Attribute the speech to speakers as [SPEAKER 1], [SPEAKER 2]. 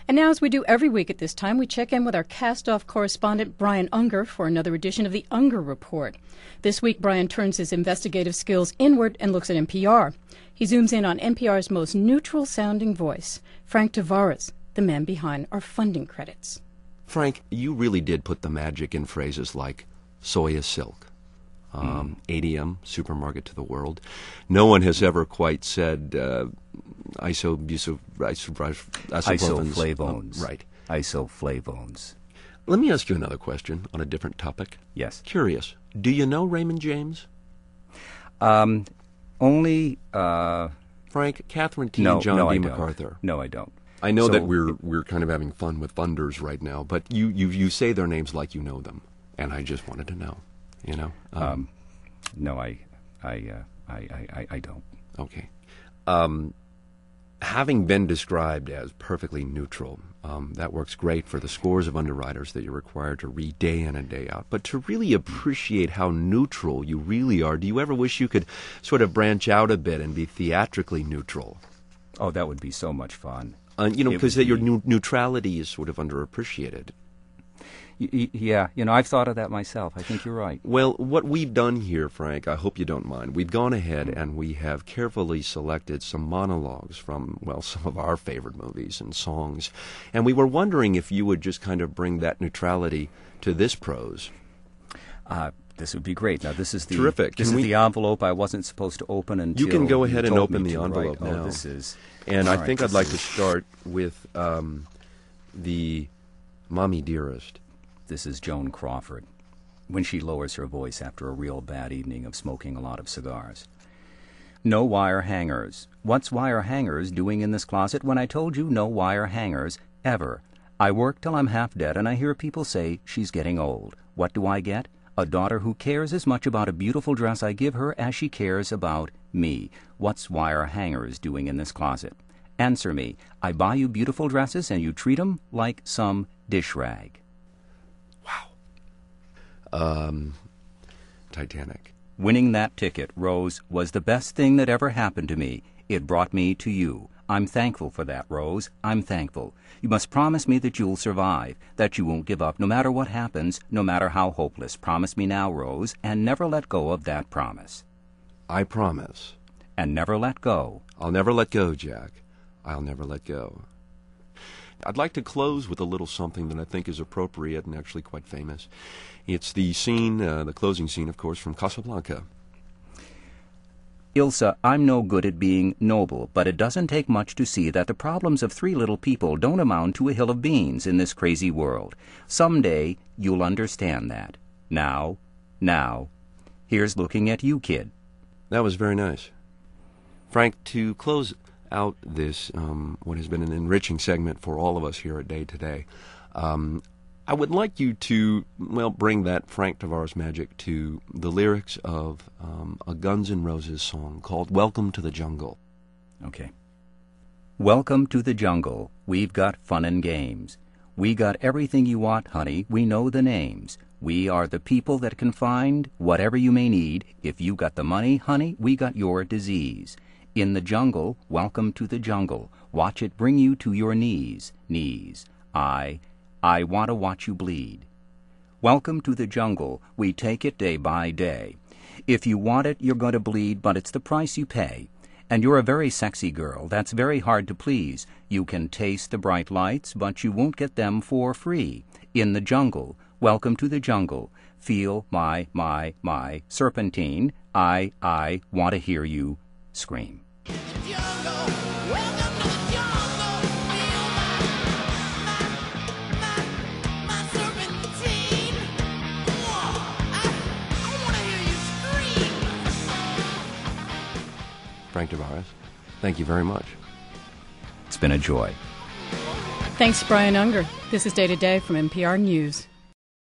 [SPEAKER 1] And now, as we do every week at this time, we check in with our cast-off correspondent, Brian Unger, for another edition of the Unger Report. This week, Brian turns his investigative skills inward and looks at NPR. He zooms in on NPR's most neutral-sounding voice, Frank Tavares, the man behind our funding credits.
[SPEAKER 2] Frank, you really did put the magic in phrases like Soya Silk, ADM, supermarket to the world. No one has ever quite said
[SPEAKER 3] isoflavones.
[SPEAKER 2] Right.
[SPEAKER 3] Isoflavones.
[SPEAKER 2] Let me ask you another question on a different topic.
[SPEAKER 3] Yes.
[SPEAKER 2] Curious. Do you know Raymond James?
[SPEAKER 3] Only
[SPEAKER 2] Frank, Catherine T. and John D. MacArthur.
[SPEAKER 3] No, I don't.
[SPEAKER 2] I know that we're kind of having fun with funders right now, but you say their names like you know them, and I just wanted to know. You know.
[SPEAKER 3] No, I don't.
[SPEAKER 2] Okay. Having been described as perfectly neutral, that works great for the scores of underwriters that you're required to read day in and day out. But to really appreciate how neutral you really are, do you ever wish you could sort of branch out a bit and be theatrically neutral?
[SPEAKER 3] Oh, that would be so much fun.
[SPEAKER 2] Because your neutrality is sort of underappreciated.
[SPEAKER 3] Yeah, I've thought of that myself. I think you're right.
[SPEAKER 2] Well, what we've done here, Frank, I hope you don't mind, we've gone ahead and we have carefully selected some monologues from, some of our favorite movies and songs. And we were wondering if you would just kind of bring that neutrality to this prose.
[SPEAKER 3] This would be great. Now, this is the
[SPEAKER 2] terrific.
[SPEAKER 3] This is the envelope I wasn't supposed to open until
[SPEAKER 2] you can go ahead and open
[SPEAKER 3] the
[SPEAKER 2] envelope now.
[SPEAKER 3] this is.
[SPEAKER 2] And I think I'd like to start with the Mommy Dearest.
[SPEAKER 3] This is Joan Crawford, when she lowers her voice after a real bad evening of smoking a lot of cigars. No wire hangers. What's wire hangers doing in this closet when I told you no wire hangers ever? I work till I'm half dead and I hear people say she's getting old. What do I get? A daughter who cares as much about a beautiful dress I give her as she cares about me. What's wire hangers doing in this closet? Answer me. I buy you beautiful dresses and you treat 'em like some dish rag.
[SPEAKER 2] Titanic.
[SPEAKER 3] Winning that ticket, Rose, was the best thing that ever happened to me. It brought me to you. I'm thankful for that, Rose. I'm thankful. You must promise me that you'll survive, that you won't give up no matter what happens, no matter how hopeless. Promise me now, Rose, and never let go of that promise.
[SPEAKER 2] I promise.
[SPEAKER 3] And never let go.
[SPEAKER 2] I'll never let go, Jack. I'll never let go. I'd like to close with a little something that I think is appropriate and actually quite famous. It's the scene, the closing scene, of course, from Casablanca.
[SPEAKER 3] Ilsa, I'm no good at being noble, but it doesn't take much to see that the problems of three little people don't amount to a hill of beans in this crazy world. Someday you'll understand that. Now, here's looking at you, kid.
[SPEAKER 2] That was very nice. Frank, to close out this, what has been an enriching segment for all of us here at Day Today, I would like you to, bring that Frank Tavares magic to the lyrics of a Guns N' Roses song called Welcome to the Jungle.
[SPEAKER 3] Okay. Welcome to the jungle. We've got fun and games. We got everything you want, honey. We know the names. We are the people that can find whatever you may need. If you got the money, honey, we got your disease. In the jungle, welcome to the jungle. Watch it bring you to your knees. I want to watch you bleed. Welcome to the jungle. We take it day by day. If you want it, you're going to bleed, but it's the price you pay. And you're a very sexy girl. That's very hard to please. You can taste the bright lights, but you won't get them for free. In the jungle. Welcome to the jungle. Feel my serpentine. I want to hear you scream.
[SPEAKER 2] Frank Tavares, thank you very much.
[SPEAKER 3] It's been a joy.
[SPEAKER 1] Thanks, Brian Unger. This is Day to Day from NPR News.